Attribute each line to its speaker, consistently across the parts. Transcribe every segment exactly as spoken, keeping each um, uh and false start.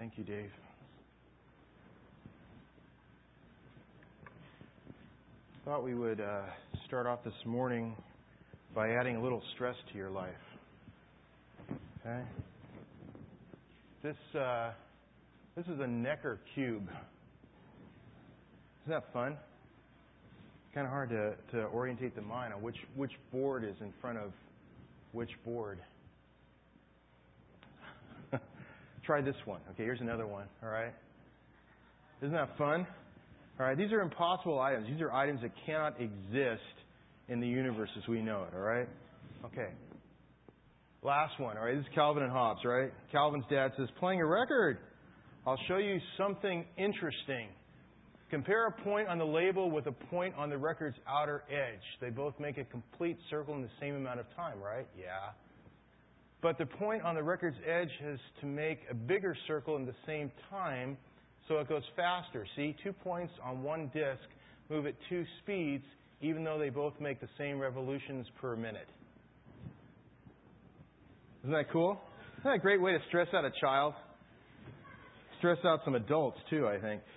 Speaker 1: Thank you, Dave. Thought we would uh, start off this morning by adding a little stress to your life. Okay? This uh, this is a Necker cube. Isn't that fun? Kind of hard to, to orientate the mind on which which board is in front of which board. Try this one. Okay, here's another one. All right. Isn't that fun? All right. These are impossible items. These are items that cannot exist in the universe as we know it. All right. Okay. Last one. All right. This is Calvin and Hobbes. Right. Calvin's dad says, "Playing a record. I'll show you something interesting. Compare a point on the label with a point on the record's outer edge. They both make a complete circle in the same amount of time, right? Yeah. But the point on the record's edge has to make a bigger circle in the same time, so it goes faster. See, two points on one disc move at two speeds, even though they both make the same revolutions per minute." Isn't that cool? Isn't that a great way to stress out a child? Stress out some adults, too, I think.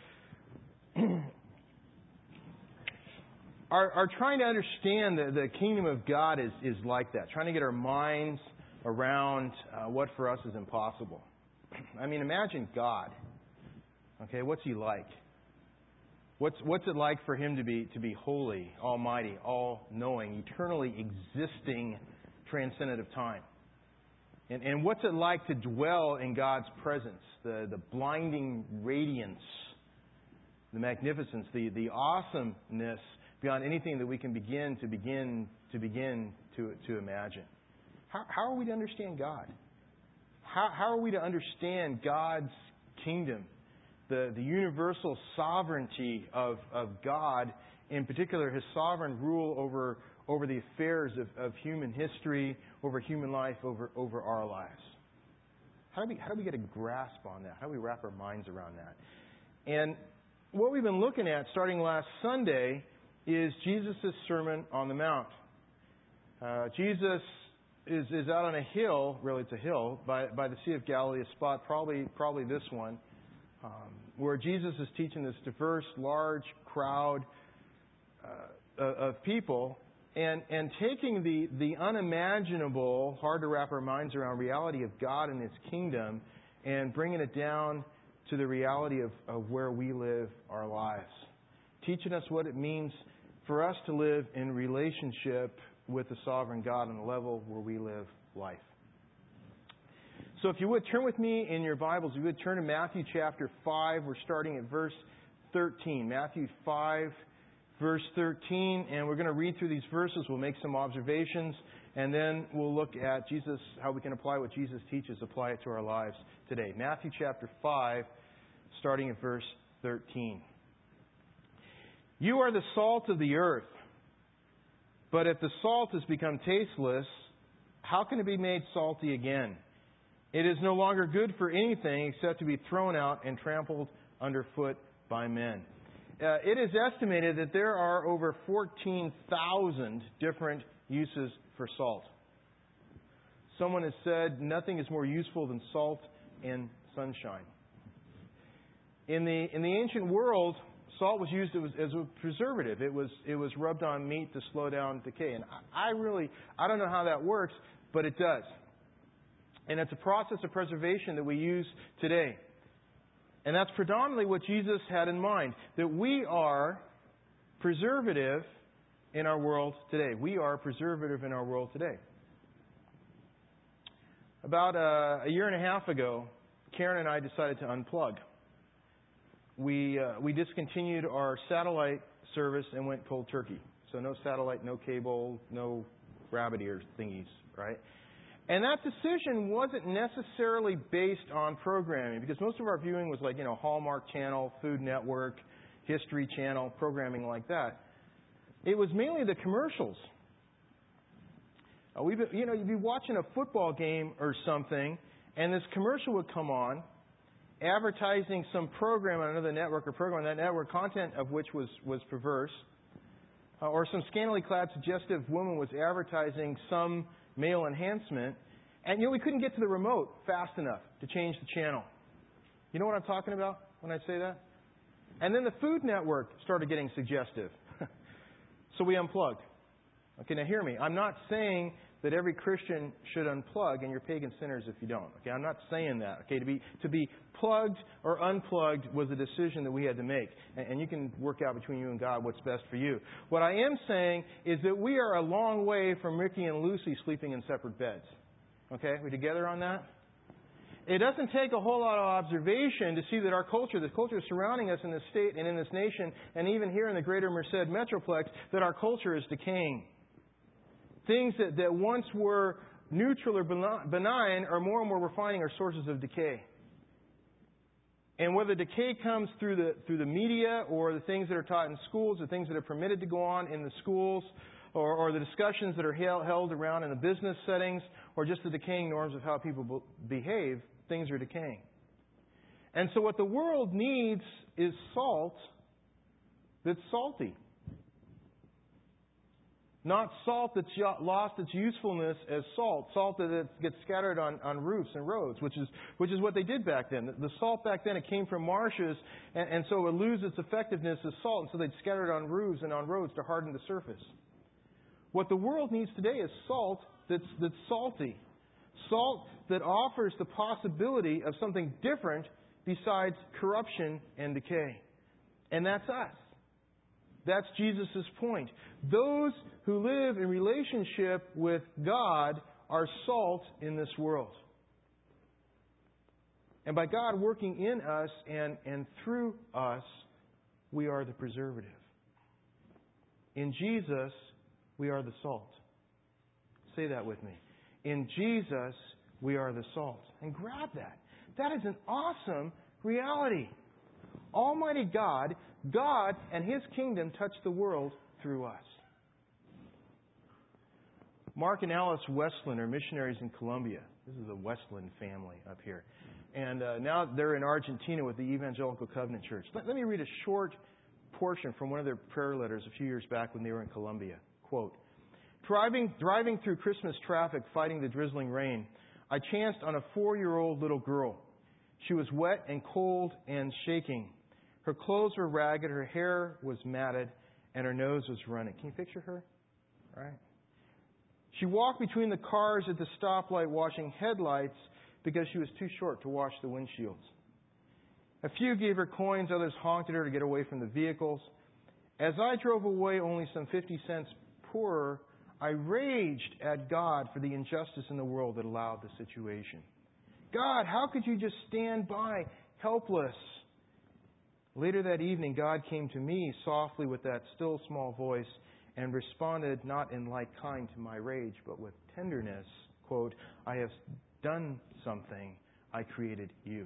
Speaker 1: our, our trying to understand the, the kingdom of God is, is like that. Trying to get our minds around uh, what for us is impossible. I mean, imagine God. Okay, what's He like? What's what's it like for Him to be to be holy, almighty, all-knowing, eternally existing, transcendent of time? And, and what's it like to dwell in God's presence? The, the blinding radiance, the magnificence, the, the awesomeness beyond anything that we can begin to begin to begin to, to imagine. How, how are we to understand God? How, how are we to understand God's kingdom? The, the universal sovereignty of, of God, in particular His sovereign rule over, over the affairs of, of human history, over human life, over, over our lives. How do we, how do we get a grasp on that? How do we wrap our minds around that? And what we've been looking at starting last Sunday is Jesus' Sermon on the Mount. Uh, Jesus is, is out on a hill, really it's a hill, by, by the Sea of Galilee, a spot, probably probably this one, um, where Jesus is teaching this diverse, large crowd uh, of people and, and taking the, the unimaginable, hard to wrap our minds around reality of God and His kingdom and bringing it down to the reality of, of where we live our lives. Teaching us what it means for us to live in relationship with the sovereign God on the level where we live life. So if you would, turn with me in your Bibles. You would turn to Matthew chapter five. We're starting at verse thirteen. Matthew five, verse thirteen. And we're going to read through these verses. We'll make some observations. And then we'll look at Jesus, how we can apply what Jesus teaches, apply it to our lives today. Matthew chapter five, starting at verse thirteen. "You are the salt of the earth. But if the salt has become tasteless, how can it be made salty again? It is no longer good for anything except to be thrown out and trampled underfoot by men." Uh, it is estimated that there are over fourteen thousand different uses for salt. Someone has said nothing is more useful than salt and sunshine. In the in the ancient world, salt was used as, as a preservative. It was it was rubbed on meat to slow down decay. And I, I really, I don't know how that works, but it does. And it's a process of preservation that we use today. And that's predominantly what Jesus had in mind, that we are preservative in our world today. We are preservative in our world today. About a, a year and a half ago, Karen and I decided to unplug. We uh, we discontinued our satellite service and went cold turkey. So no satellite, no cable, no rabbit ear thingies, right? And that decision wasn't necessarily based on programming, because most of our viewing was like, you know, Hallmark Channel, Food Network, History Channel, programming like that. It was mainly the commercials. Uh, we've been, you know, you'd be watching a football game or something, and this commercial would come on, advertising some program on another network or program on that network, content of which was, was perverse, uh, or some scantily clad suggestive woman was advertising some male enhancement, and you know we couldn't get to the remote fast enough to change the channel. You know what I'm talking about when I say that? And then the Food Network started getting suggestive. So we unplugged. Okay, now hear me. I'm not saying that every Christian should unplug and you're pagan sinners if you don't. Okay, I'm not saying that. Okay, to be to be plugged or unplugged was a decision that we had to make. And, and you can work out between you and God what's best for you. What I am saying is that we are a long way from Ricky and Lucy sleeping in separate beds. Okay, we together on that? It doesn't take a whole lot of observation to see that our culture, the culture surrounding us in this state and in this nation, and even here in the greater Merced Metroplex, that our culture is decaying. Things that, that once were neutral or benign are more and more we're finding are sources of decay. And whether decay comes through the through the media or the things that are taught in schools, the things that are permitted to go on in the schools, or, or the discussions that are held around in the business settings, or just the decaying norms of how people behave, things are decaying. And so what the world needs is salt that's salty. Not salt that's lost its usefulness as salt. Salt that gets scattered on, on roofs and roads, which is which is what they did back then. The salt back then, it came from marshes, and, and so it would lose its effectiveness as salt, and so they'd scatter it on roofs and on roads to harden the surface. What the world needs today is salt that's, that's salty. Salt that offers the possibility of something different besides corruption and decay. And that's us. That's Jesus' point. Those who live in relationship with God are salt in this world. And by God working in us and, and through us, we are the preservative. In Jesus, we are the salt. Say that with me. In Jesus, we are the salt. And grab that. That is an awesome reality. Almighty God, God and His kingdom touch the world through us. Mark and Alice Westland are missionaries in Colombia. This is the Westland family up here. And uh, now they're in Argentina with the Evangelical Covenant Church. Let, let me read a short portion from one of their prayer letters a few years back when they were in Colombia. Quote, Driving, driving through Christmas traffic, fighting the drizzling rain, I chanced on a four-year-old little girl. She was wet and cold and shaking. Her clothes were ragged, her hair was matted, and her nose was running. Can you picture her? Right? She walked between the cars at the stoplight washing headlights because she was too short to wash the windshields. A few gave her coins, others honked at her to get away from the vehicles. As I drove away only some fifty cents poorer, I raged at God for the injustice in the world that allowed the situation. God, how could you just stand by, helpless? Later that evening, God came to me softly with that still small voice and responded not in like kind to my rage, but with tenderness. Quote, I have done something. I created you.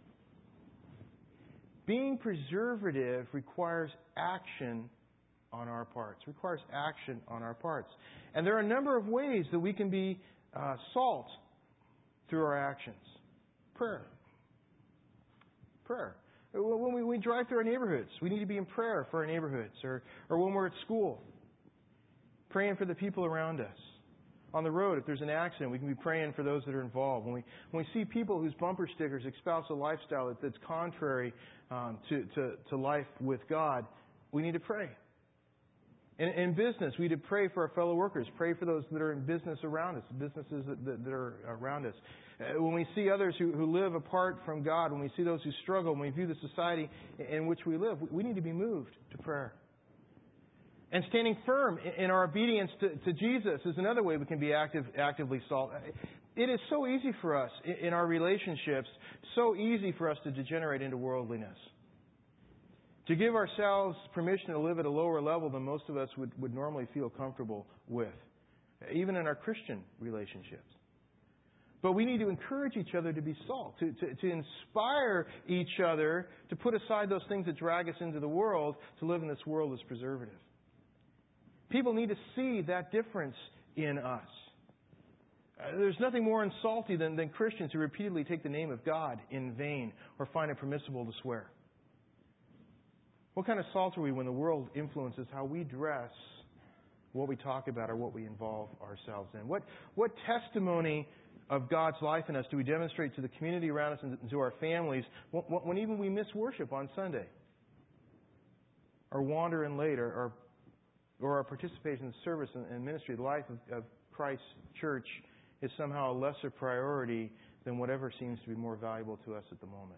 Speaker 1: Being preservative requires action on our parts. Requires action on our parts. And there are a number of ways that we can be uh, salt through our actions. Prayer. Prayer. When we, we drive through our neighborhoods, we need to be in prayer for our neighborhoods. Or, or when we're at school, praying for the people around us. On the road, if there's an accident, we can be praying for those that are involved. When we when we see people whose bumper stickers espouse a lifestyle that, that's contrary um, to, to, to life with God, we need to pray. In, in business, we need to pray for our fellow workers. Pray for those that are in business around us, businesses that, that, that are around us. Uh, when we see others who, who live apart from God, when we see those who struggle, when we view the society in which we live, we, we need to be moved to prayer. And standing firm in our obedience to, to Jesus is another way we can be active, actively salt. It is so easy for us in our relationships, so easy for us to degenerate into worldliness. To give ourselves permission to live at a lower level than most of us would, would normally feel comfortable with, even in our Christian relationships. But we need to encourage each other to be salt, to, to, to inspire each other to put aside those things that drag us into the world, to live in this world as preservative. People need to see that difference in us. Uh, there's nothing more insulting than, than Christians who repeatedly take the name of God in vain or find it permissible to swear. What kind of salt are we when the world influences how we dress, what we talk about, or what we involve ourselves in? What, what testimony of God's life in us do we demonstrate to the community around us and to our families when, when even we miss worship on Sunday? Or wander in late, or, or, or our participation in the service and, and ministry, the life of, of Christ's church is somehow a lesser priority than whatever seems to be more valuable to us at the moment.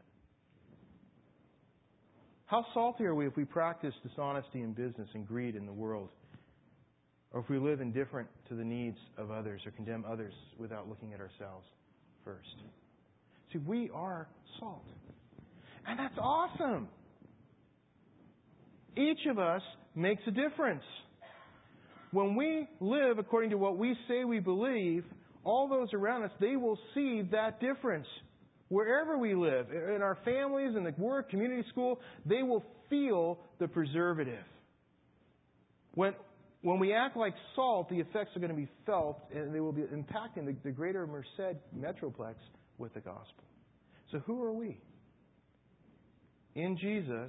Speaker 1: How salty are we if we practice dishonesty in business and greed in the world? Or if we live indifferent to the needs of others or condemn others without looking at ourselves first? See, we are salt. And that's awesome. Each of us makes a difference. When we live according to what we say we believe, all those around us, they will see that difference. Wherever we live, in our families, in the work, community, school, they will feel the preservative. When when we act like salt, the effects are going to be felt, and they will be impacting the, the greater Merced Metroplex with the gospel. So who are we? In Jesus,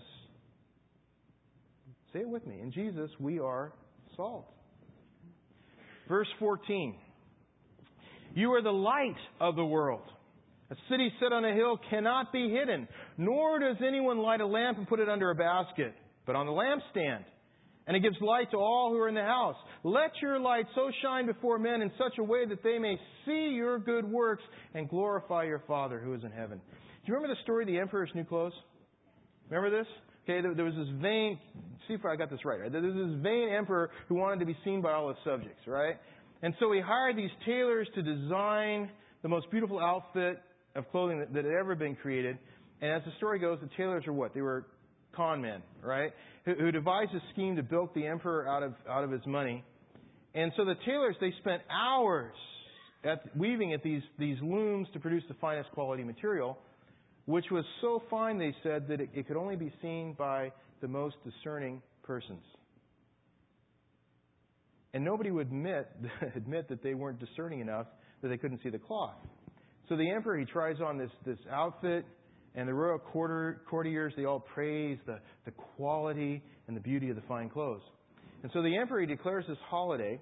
Speaker 1: say it with me, in Jesus we are salt. Verse fourteen. You are the light of the world. A city set on a hill cannot be hidden, nor does anyone light a lamp and put it under a basket, but on the lampstand. And it gives light to all who are in the house. Let your light so shine before men in such a way that they may see your good works and glorify your Father who is in heaven. Do you remember the story of the Emperor's New Clothes? Remember this? Okay, there was this vain, see if I got this right, right? There was this vain emperor who wanted to be seen by all his subjects, right? And so he hired these tailors to design the most beautiful outfit of clothing that, that had ever been created. And as the story goes, the tailors were what? They were con men, right? Who, who devised a scheme to bilk the emperor out of out of his money. And so the tailors, they spent hours at weaving at these, these looms to produce the finest quality material, which was so fine, they said, that it, it could only be seen by the most discerning persons. And nobody would admit, admit that they weren't discerning enough that they couldn't see the cloth. So the emperor, he tries on this, this outfit, and the royal courtier, courtiers, they all praise the, the quality and the beauty of the fine clothes. And so the emperor, he declares this holiday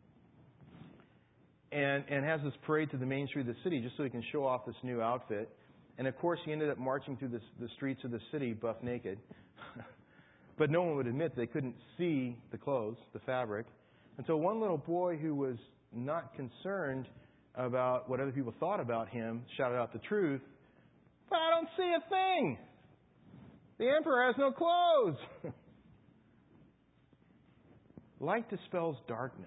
Speaker 1: and, and has this parade to the main street of the city just so he can show off this new outfit. And of course, he ended up marching through this, the streets of the city buff naked. But no one would admit they couldn't see the clothes, the fabric. Until one little boy who was not concerned about what other people thought about him shouted out the truth. But I don't see a thing. The emperor has no clothes. Light dispels darkness.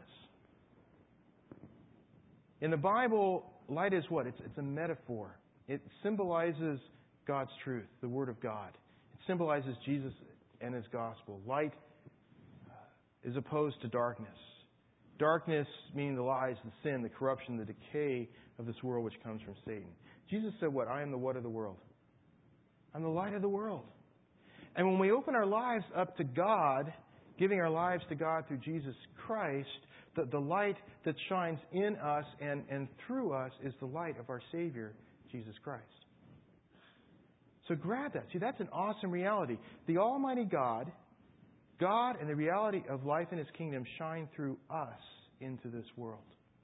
Speaker 1: In the Bible, light is what? It's, it's a metaphor. It symbolizes God's truth, the Word of God. It symbolizes Jesus and His gospel. Light is opposed to darkness. Darkness meaning the lies, the sin, the corruption, the decay of this world which comes from Satan. Jesus said what? I am the what of the world? I'm the light of the world. And when we open our lives up to God, giving our lives to God through Jesus Christ, the, the light that shines in us and, and through us is the light of our Savior, Jesus Christ. So grab that. See, that's an awesome reality. The Almighty God, God and the reality of life in His kingdom shine through us into this world.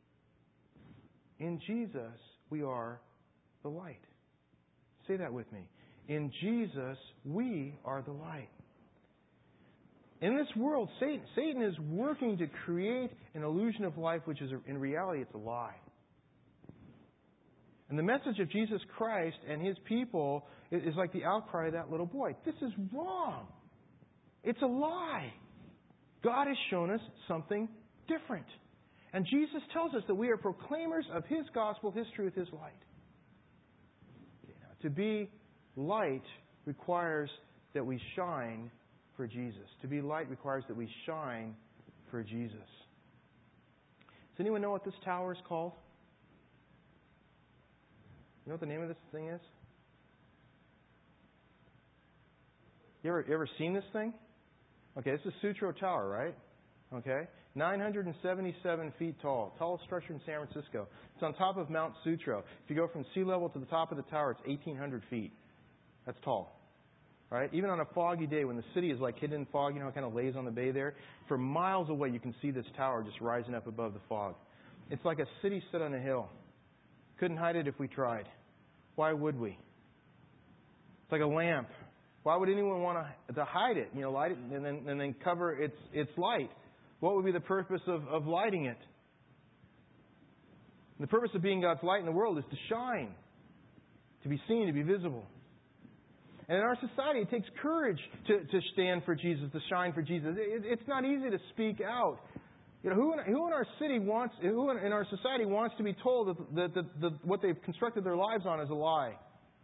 Speaker 1: In Jesus, we are the light. Say that with me. In Jesus, we are the light. In this world, Satan, Satan is working to create an illusion of life which is, in reality, it's a lie. And the message of Jesus Christ and His people is like the outcry of that little boy. This is wrong. It's a lie. God has shown us something different. And Jesus tells us that we are proclaimers of His gospel, His truth, His light. Okay, now, to be light requires that we shine for Jesus. To be light requires that we shine for Jesus. Does anyone know what this tower is called? You know what the name of this thing is? You ever, you ever seen this thing? Okay, this is Sutro Tower, right? Okay, nine hundred seventy-seven feet tall, tallest structure in San Francisco. It's on top of Mount Sutro. If you go from sea level to the top of the tower, it's eighteen hundred feet. That's tall, right? Even on a foggy day when the city is like hidden in fog, you know, it kind of lays on the bay there. For miles away, you can see this tower just rising up above the fog. It's like a city set on a hill. Couldn't hide it if we tried. Why would we? It's like a lamp. Why would anyone want to, to hide it? You know, light it and then and then cover its its light. What would be the purpose of, of lighting it? The purpose of being God's light in the world is to shine, to be seen, to be visible. And in our society, it takes courage to, to stand for Jesus, to shine for Jesus. It, it's not easy to speak out. You know, who in, who in our city wants, who in, in our society wants to be told that, that, that, that what they've constructed their lives on is a lie?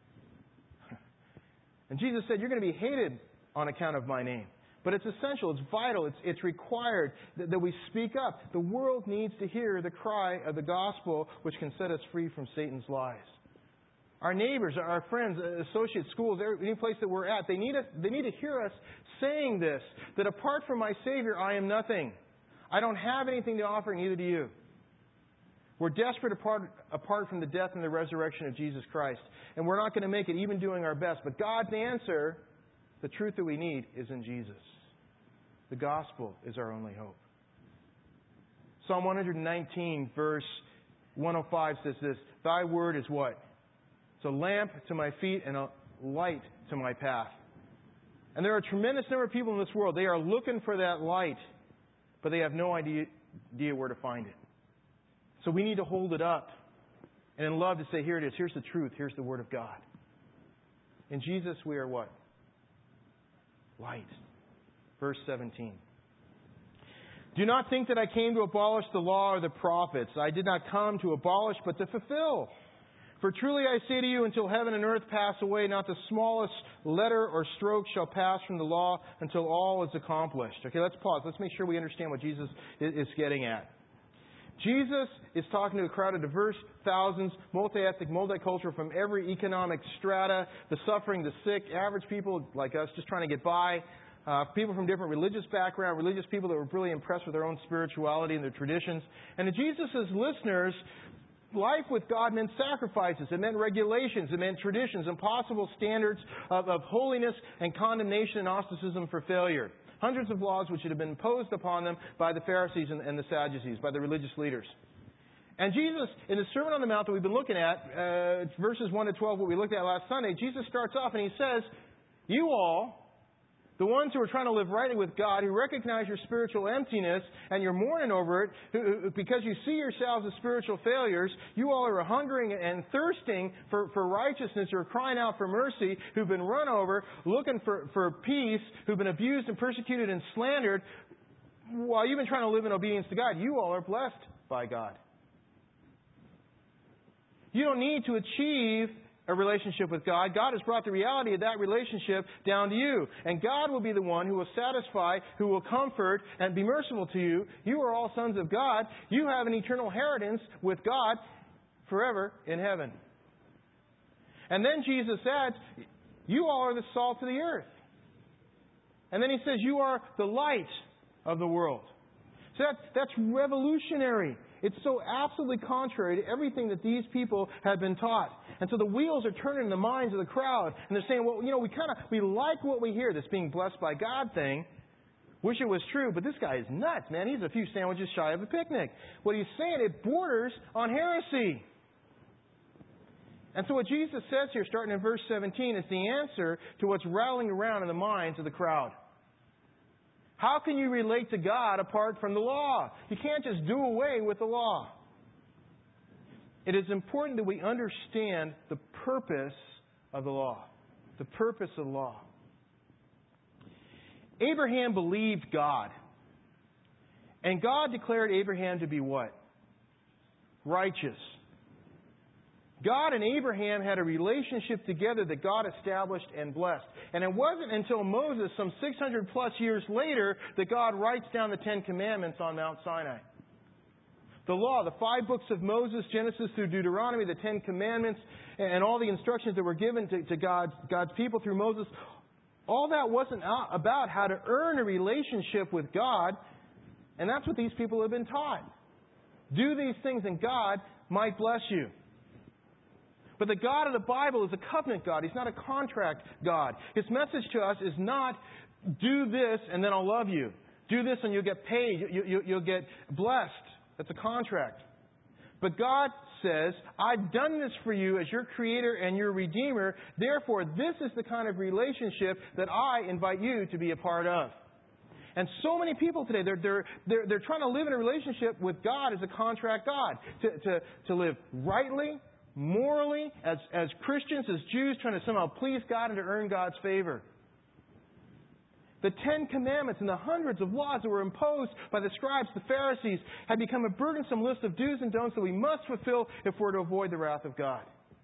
Speaker 1: And Jesus said, you're going to be hated on account of my name. But it's essential, it's vital, it's, it's required that, that we speak up. The world needs to hear the cry of the gospel, which can set us free from Satan's lies. Our neighbors, our friends, associates, schools, any place that we're at, they need us, they need to hear us saying this, that apart from my Savior, I am nothing. I don't have anything to offer, neither do you. We're desperate apart, apart from the death and the resurrection of Jesus Christ. And we're not going to make it, even doing our best. But God's answer, the truth that we need, is in Jesus. The gospel is our only hope. Psalm one nineteen, verse one oh five says this, Thy word is what? It's a lamp to my feet and a light to my path. And there are a tremendous number of people in this world. They are looking for that light, but they have no idea, idea where to find it. So we need to hold it up and in love to say, here it is. Here's the truth. Here's the Word of God. In Jesus, we are what? Light. Verse seventeen. Do not think that I came to abolish the law or the prophets. I did not come to abolish, but to fulfill. For truly I say to you, until heaven and earth pass away, not the smallest letter or stroke shall pass from the law until all is accomplished. Okay, let's pause. Let's make sure we understand what Jesus is getting at. Jesus is talking to a crowd of diverse thousands, multi-ethnic, multicultural, from every economic strata, the suffering, the sick, average people like us just trying to get by, uh, people from different religious backgrounds, religious people that were really impressed with their own spirituality and their traditions. And to Jesus' listeners, life with God meant sacrifices. It meant regulations. It meant traditions, impossible standards of, of holiness and condemnation and ostracism for failure. Hundreds of laws which had been imposed upon them by the Pharisees and, and the Sadducees, by the religious leaders. And Jesus, in the Sermon on the Mount that we've been looking at, uh, verses one to twelve, what we looked at last Sunday, Jesus starts off and He says, you all, the ones who are trying to live rightly with God, who recognize your spiritual emptiness and you're mourning over it who, who, because you see yourselves as spiritual failures, you all are hungering and thirsting for, for righteousness, who are crying out for mercy, who've been run over, looking for, for peace, who've been abused and persecuted and slandered, while you've been trying to live in obedience to God. You all are blessed by God. You don't need to achieve a relationship with God. God has brought the reality of that relationship down to you. And God will be the one who will satisfy, who will comfort, and be merciful to you. You are all sons of God. You have an eternal inheritance with God forever in heaven. And then Jesus adds, you all are the salt of the earth. And then He says, you are the light of the world. So that, that's revolutionary. It's so absolutely contrary to everything that these people had been taught. And so the wheels are turning in the minds of the crowd. And they're saying, well, you know, we kind of, we like what we hear, this being blessed by God thing. Wish it was true, but this guy is nuts, man. He's a few sandwiches shy of a picnic. What he's saying, it borders on heresy. And so what Jesus says here, starting in verse seventeen, is the answer to what's rattling around in the minds of the crowd. How can you relate to God apart from the law? You can't just do away with the law. It is important that we understand the purpose of the law. The purpose of the law. Abraham believed God. And God declared Abraham to be what? Righteous. God and Abraham had a relationship together that God established and blessed. And it wasn't until Moses, some six hundred plus years later, that God writes down the Ten Commandments on Mount Sinai. The law, the five books of Moses, Genesis through Deuteronomy, the Ten Commandments, and all the instructions that were given to, to God's, God's people through Moses, all that wasn't about how to earn a relationship with God. And that's what these people have been taught. Do these things and God might bless you. But the God of the Bible is a covenant God. He's not a contract God. His message to us is not, do this and then I'll love you. Do this and you'll get paid. You, you, you'll get blessed. That's a contract. But God says, I've done this for you as your Creator and your Redeemer. Therefore, this is the kind of relationship that I invite you to be a part of. And so many people today, they're, they're, they're, they're trying to live in a relationship with God as a contract God. To, to, to live rightly, morally, as, as Christians, as Jews, trying to somehow please God and to earn God's favor. The Ten Commandments and the hundreds of laws that were imposed by the scribes, the Pharisees, had become a burdensome list of do's and don'ts that we must fulfill if we're to avoid the wrath of God.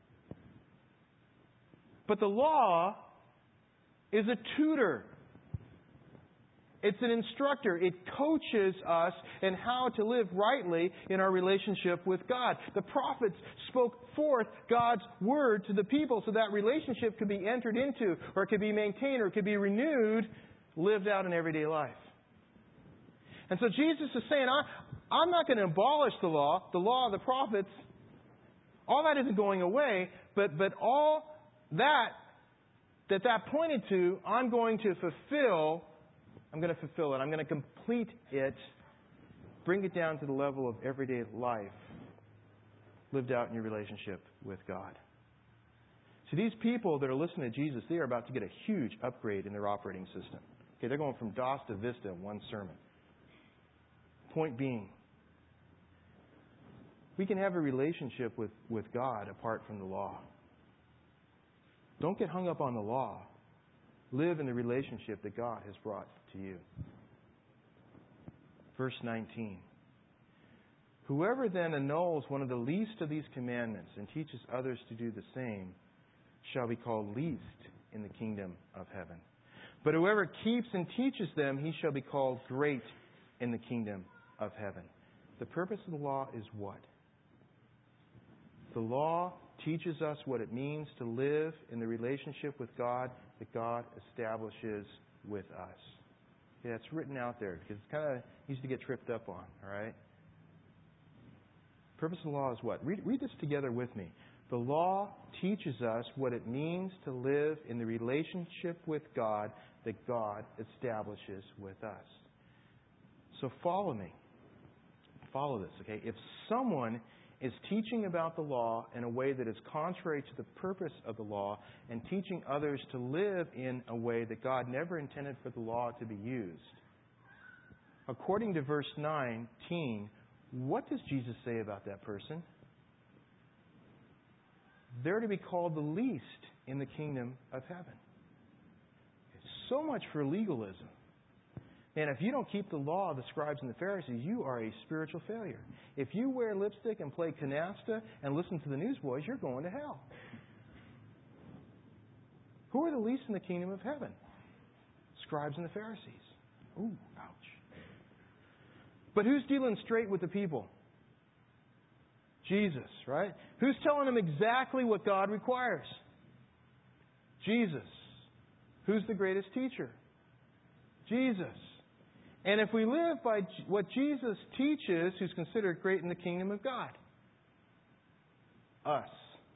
Speaker 1: But the law is a tutor. It's an instructor. It coaches us in how to live rightly in our relationship with God. The prophets spoke forth God's word to the people so that relationship could be entered into, or it could be maintained, or it could be renewed, lived out in everyday life. And so Jesus is saying, I, I'm not going to abolish the law, the law of the prophets. All that isn't going away, but, but all that that that pointed to, I'm going to fulfill I'm going to fulfill it. I'm going to complete it, bring it down to the level of everyday life lived out in your relationship with God. See, these people that are listening to Jesus, they are about to get a huge upgrade in their operating system. Okay, they're going from DOS to Vista in one sermon. Point being, we can have a relationship with, with God apart from the law. Don't get hung up on the law. Live in the relationship that God has brought to you. Verse nineteen. Whoever then annuls one of the least of these commandments and teaches others to do the same shall be called least in the kingdom of heaven. But whoever keeps and teaches them, he shall be called great in the kingdom of heaven. The purpose of the law is what? The law teaches us what it means to live in the relationship with God that God establishes with us. Okay, that's written out there because it's kind of easy to get tripped up on. All right. Purpose of the law is what? Read, read this together with me. The law teaches us what it means to live in the relationship with God that God establishes with us. So follow me. Follow this, okay? If someone is teaching about the law in a way that is contrary to the purpose of the law and teaching others to live in a way that God never intended for the law to be used, according to verse nineteen, what does Jesus say about that person? They're to be called the least in the kingdom of heaven. So much for legalism. And if you don't keep the law of the scribes and the Pharisees, you are a spiritual failure. If you wear lipstick and play canasta and listen to the newsboys, you're going to hell. Who are the least in the kingdom of heaven? Scribes and the Pharisees. Ooh, ouch. But who's dealing straight with the people? Jesus, right? Who's telling them exactly what God requires? Jesus. Who's the greatest teacher? Jesus. And if we live by what Jesus teaches, who's considered great in the kingdom of God? Us.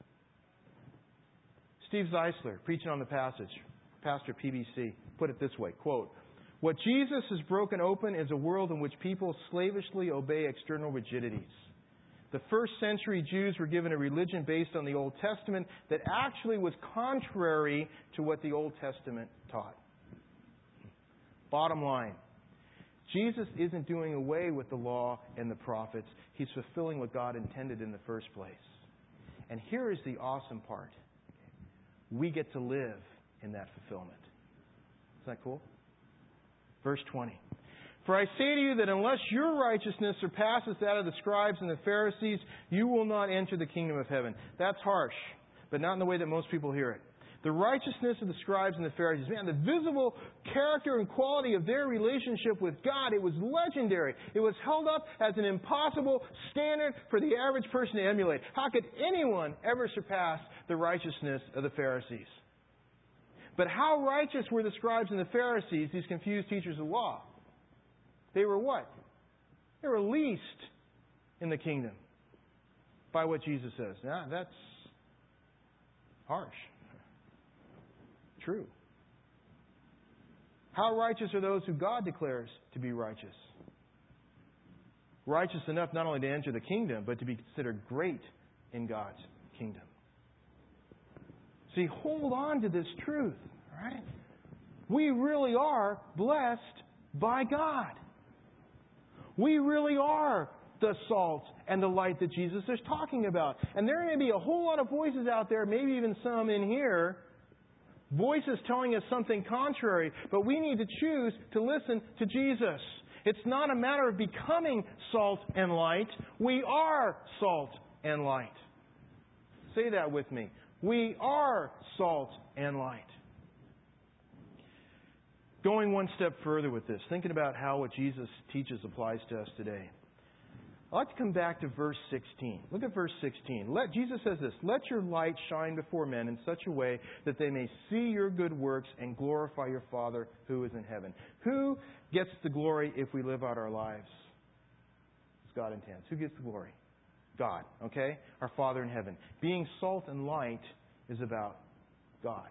Speaker 1: Steve Zeisler, preaching on the passage, pastor P B C, put it this way, quote, "What Jesus has broken open is a world in which people slavishly obey external rigidities. The first century Jews were given a religion based on the Old Testament that actually was contrary to what the Old Testament taught." Bottom line, Jesus isn't doing away with the law and the prophets. He's fulfilling what God intended in the first place. And here is the awesome part. We get to live in that fulfillment. Isn't that cool? Verse twenty. "For I say to you that unless your righteousness surpasses that of the scribes and the Pharisees, you will not enter the kingdom of heaven." That's harsh, but not in the way that most people hear it. The righteousness of the scribes and the Pharisees, man, the visible character and quality of their relationship with God, it was legendary. It was held up as an impossible standard for the average person to emulate. How could anyone ever surpass the righteousness of the Pharisees? But how righteous were the scribes and the Pharisees, these confused teachers of law? They were what? They were least in the kingdom by what Jesus says. Now, that's harsh. True. How righteous are those who God declares to be righteous? righteous enough not only to enter the kingdom, but to be considered great in God's kingdom. See, hold on to this truth, right? We really are blessed by God. We really are the salt and the light that Jesus is talking about. And there may be a whole lot of voices out there, maybe even some in here, voices telling us something contrary, but we need to choose to listen to Jesus. It's not a matter of becoming salt and light. We are salt and light. Say that with me. We are salt and light. Going one step further with this, thinking about how what Jesus teaches applies to us today. I'd like to come back to verse sixteen. Look at verse sixteen. Let, Jesus says this, "Let your light shine before men in such a way that they may see your good works and glorify your Father who is in heaven." Who gets the glory if we live out our lives as God intends? Who gets the glory? God, okay? Our Father in heaven. Being salt and light is about God.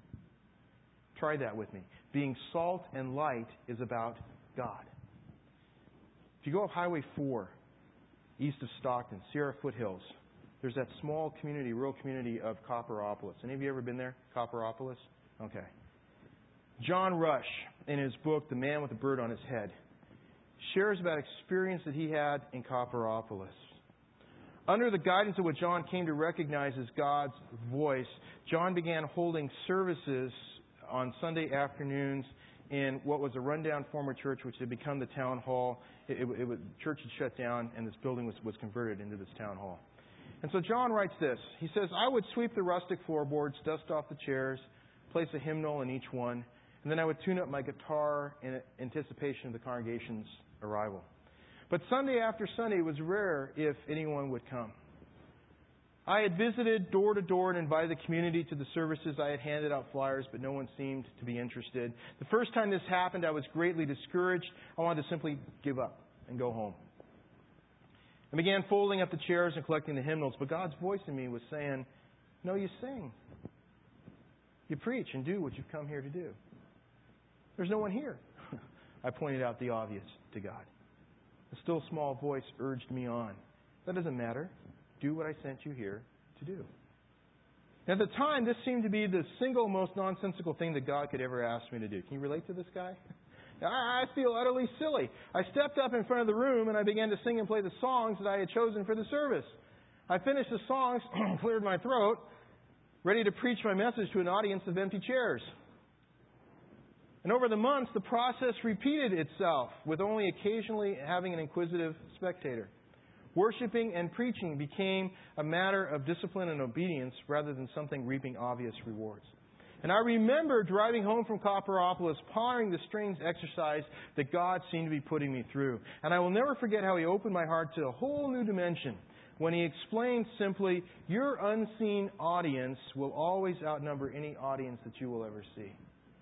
Speaker 1: Try that with me. Being salt and light is about God. If you go up Highway four, east of Stockton, Sierra Foothills, there's that small community, rural community of Copperopolis. Any of you ever been there? Copperopolis? Okay. John Rush, in his book, The Man with the Bird on His Head, shares about experience that he had in Copperopolis. Under the guidance of what John came to recognize as God's voice, John began holding services on Sunday afternoons in what was a rundown former church, which had become the town hall. It, it, it was, the church had shut down, and this building was, was converted into this town hall. And so John writes this. He says, "I would sweep the rustic floorboards, dust off the chairs, place a hymnal in each one, and then I would tune up my guitar in anticipation of the congregation's arrival. But Sunday after Sunday, it was rare if anyone would come. I had visited door to door and invited the community to the services. I had handed out flyers, but no one seemed to be interested. The first time this happened, I was greatly discouraged. I wanted to simply give up and go home. I began folding up the chairs and collecting the hymnals, but God's voice in me was saying, 'No, you sing. You preach and do what you've come here to do.' There's no one here." I pointed out the obvious to God. A still small voice urged me on. "That doesn't matter. Do what I sent you here to do." At the time, this seemed to be the single most nonsensical thing that God could ever ask me to do. Can you relate to this guy? I feel utterly silly. I stepped up in front of the room and I began to sing and play the songs that I had chosen for the service. I finished the songs, cleared my throat, ready to preach my message to an audience of empty chairs. And over the months, the process repeated itself, with only occasionally having an inquisitive spectator. Worshipping and preaching became a matter of discipline and obedience rather than something reaping obvious rewards. And I remember driving home from Copperopolis, pondering the strange exercise that God seemed to be putting me through. And I will never forget how He opened my heart to a whole new dimension when He explained simply, "Your unseen audience will always outnumber any audience that you will ever see."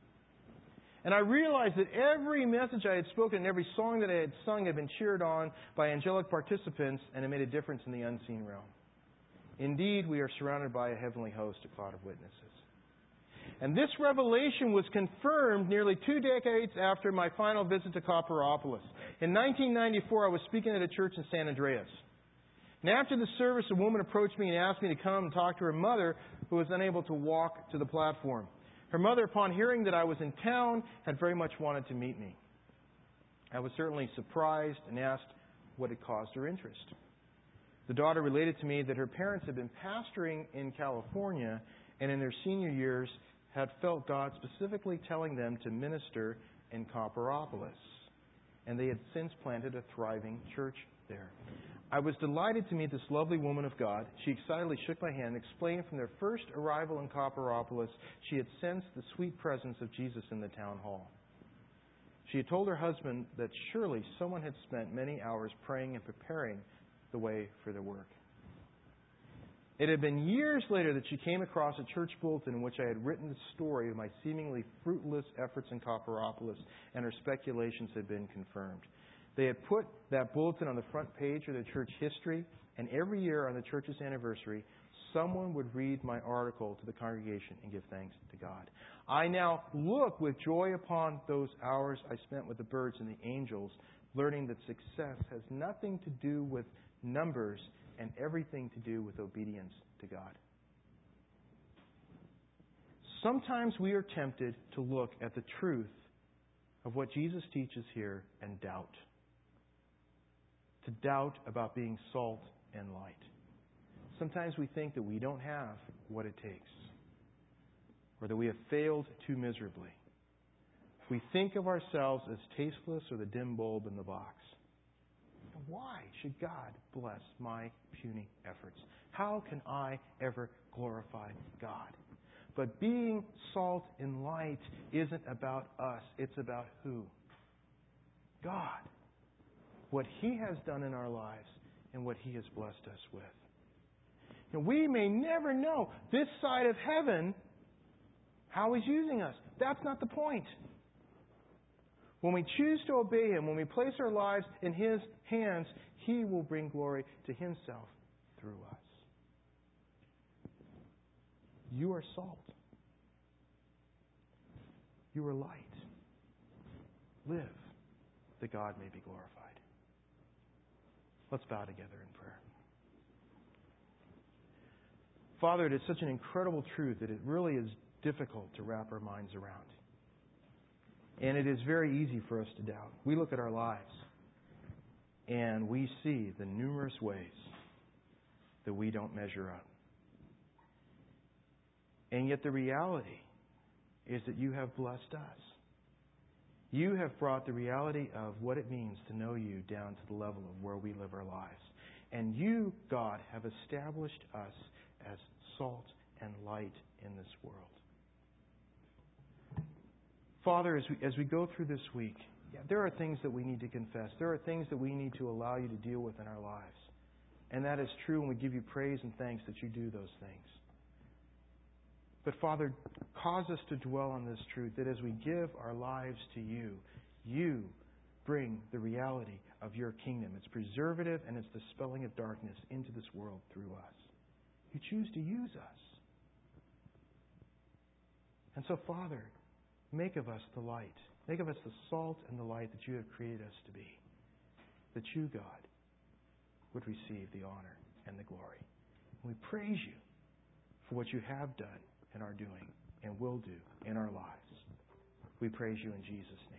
Speaker 1: And I realized that every message I had spoken and every song that I had sung had been cheered on by angelic participants, and it made a difference in the unseen realm. Indeed, we are surrounded by a heavenly host, a cloud of witnesses. And this revelation was confirmed nearly two decades after my final visit to Copperopolis. In nineteen ninety-four, I was speaking at a church in San Andreas. And after the service, a woman approached me and asked me to come and talk to her mother, who was unable to walk to the platform. Her mother, upon hearing that I was in town, had very much wanted to meet me. I was certainly surprised and asked what had caused her interest. The daughter related to me that her parents had been pastoring in California and in their senior years had felt God specifically telling them to minister in Copperopolis. And they had since planted a thriving church there. I was delighted to meet this lovely woman of God. She excitedly shook my hand and explained from their first arrival in Copperopolis, she had sensed the sweet presence of Jesus in the town hall. She had told her husband that surely someone had spent many hours praying and preparing the way for their work. It had been years later that she came across a church bulletin in which I had written the story of my seemingly fruitless efforts in Copperopolis, and her speculations had been confirmed. They had put that bulletin on the front page of the church history, and every year on the church's anniversary, someone would read my article to the congregation and give thanks to God. I now look with joy upon those hours I spent with the birds and the angels, learning that success has nothing to do with numbers and everything to do with obedience to God. Sometimes we are tempted to look at the truth of what Jesus teaches here and doubt. To doubt about being salt and light. Sometimes we think that we don't have what it takes, or that we have failed too miserably. We think of ourselves as tasteless or the dim bulb in the box. Why should God bless my puny efforts? How can I ever glorify God? But being salt and light isn't about us. It's about who? God. What He has done in our lives and what He has blessed us with. And we may never know this side of heaven how He's using us. That's not the point. When we choose to obey Him, when we place our lives in His hands, He will bring glory to Himself through us. You are salt. You are light. Live that God may be glorified. Let's bow together in prayer. Father, it is such an incredible truth that it really is difficult to wrap our minds around. And it is very easy for us to doubt. We look at our lives and we see the numerous ways that we don't measure up. And yet the reality is that You have blessed us. You have brought the reality of what it means to know You down to the level of where we live our lives. And You, God, have established us as salt and light in this world. Father, as we, as we go through this week, yeah, there are things that we need to confess. There are things that we need to allow You to deal with in our lives. And that is true, and we give You praise and thanks that You do those things. But Father, cause us to dwell on this truth, that as we give our lives to You, You bring the reality of Your kingdom. It's preservative and it's dispelling of darkness into this world through us. You choose to use us. And so, Father, make of us the light. Make of us the salt and the light that You have created us to be. That You, God, would receive the honor and the glory. And we praise You for what You have done and are doing and will do in our lives. We praise You in Jesus' name.